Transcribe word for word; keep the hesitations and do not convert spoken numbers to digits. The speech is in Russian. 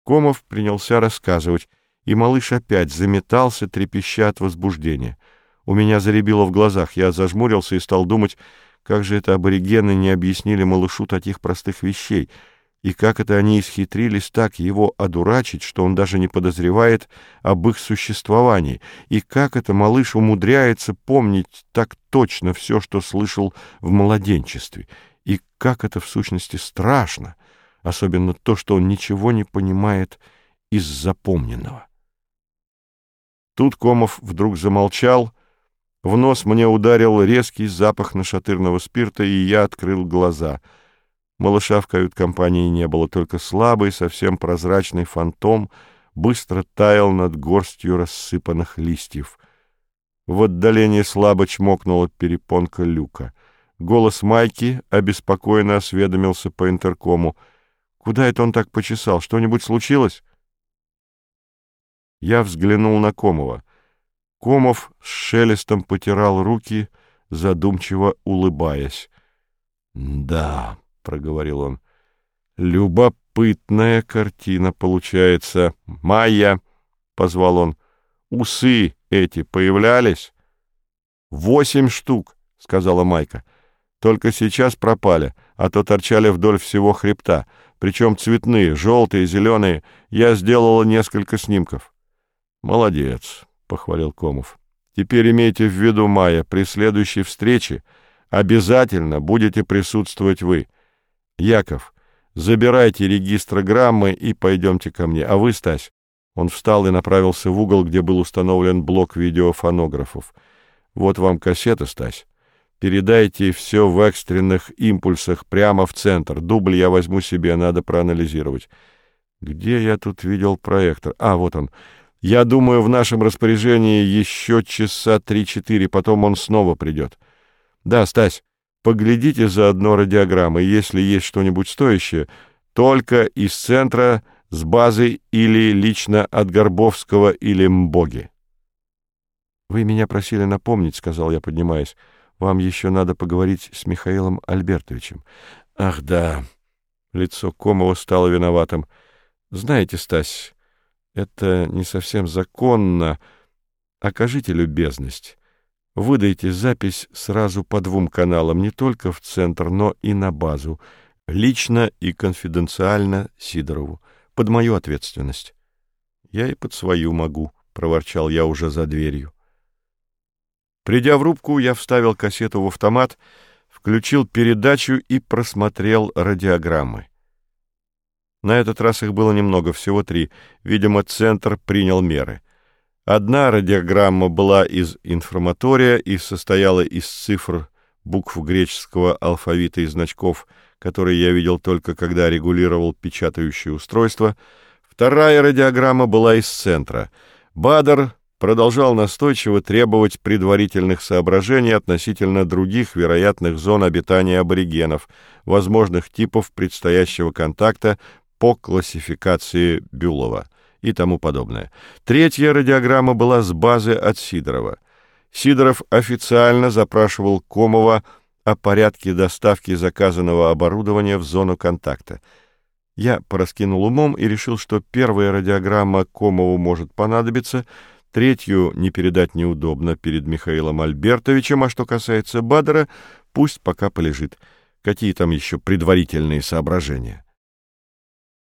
Комов принялся рассказывать, и малыш опять заметался, трепеща от возбуждения. У меня зарябило в глазах, я зажмурился и стал думать, как же это аборигены не объяснили малышу таких простых вещей, и как это они исхитрились так его одурачить, что он даже не подозревает об их существовании, и как это малыш умудряется помнить так точно все, что слышал в младенчестве, и как это в сущности страшно, особенно то, что он ничего не понимает из запомненного. Тут Комов вдруг замолчал, в нос мне ударил резкий запах нашатырного спирта, и я открыл глаза. Малыша в кают-компании не было, только слабый, совсем прозрачный фантом быстро таял над горстью рассыпанных листьев. В отдалении слабо чмокнула перепонка люка. Голос Майки обеспокоенно осведомился по интеркому. «Куда это он так почесал? Что-нибудь случилось?» Я взглянул на Комова. Комов с шелестом потирал руки, задумчиво улыбаясь. «Да», — проговорил он, — «любопытная картина получается. Майя», — позвал он, — «усы эти появлялись?» «Восемь штук», — сказала Майка. «Только сейчас пропали, а то торчали вдоль всего хребта, причем цветные, желтые, зеленые. Я сделала несколько снимков». «Молодец», — похвалил Комов. «Теперь имейте в виду, Майя, при следующей встрече обязательно будете присутствовать вы. Яков, забирайте регистрограммы и пойдемте ко мне. А вы, Стась?» Он встал и направился в угол, где был установлен блок видеофонографов. «Вот вам кассета, Стась. Передайте все в экстренных импульсах прямо в центр. Дубль я возьму себе, надо проанализировать. Где я тут видел проектор? А, вот он. Я думаю, в нашем распоряжении еще часа три-четыре, потом он снова придет. Да, Стась, поглядите заодно радиограммы, если есть что-нибудь стоящее, только из центра, с базы или лично от Горбовского или Мбоги». «Вы меня просили напомнить», — сказал я, поднимаясь. «Вам еще надо поговорить с Михаилом Альбертовичем». «Ах, да». Лицо Комова стало виноватым. «Знаете, Стась, это не совсем законно. Окажите любезность. Выдайте запись сразу по двум каналам, не только в центр, но и на базу. Лично и конфиденциально Сидорову. Под мою ответственность». «Я и под свою могу», — проворчал я уже за дверью. Придя в рубку, я вставил кассету в автомат, включил передачу и просмотрел радиограммы. На этот раз их было немного, всего три. Видимо, центр принял меры. Одна радиограмма была из информатория и состояла из цифр, букв греческого алфавита и значков, которые я видел только когда регулировал печатающее устройство. Вторая радиограмма была из центра. Бадр продолжал настойчиво требовать предварительных соображений относительно других вероятных зон обитания аборигенов, возможных типов предстоящего контакта по классификации Бюлова и тому подобное. Третья радиограмма была с базы от Сидорова. Сидоров официально запрашивал Комова о порядке доставки заказанного оборудования в зону контакта. Я пораскинул умом и решил, что первая радиограмма Комову может понадобиться, третью не передать неудобно перед Михаилом Альбертовичем, а что касается Бадера, пусть пока полежит. Какие там еще предварительные соображения?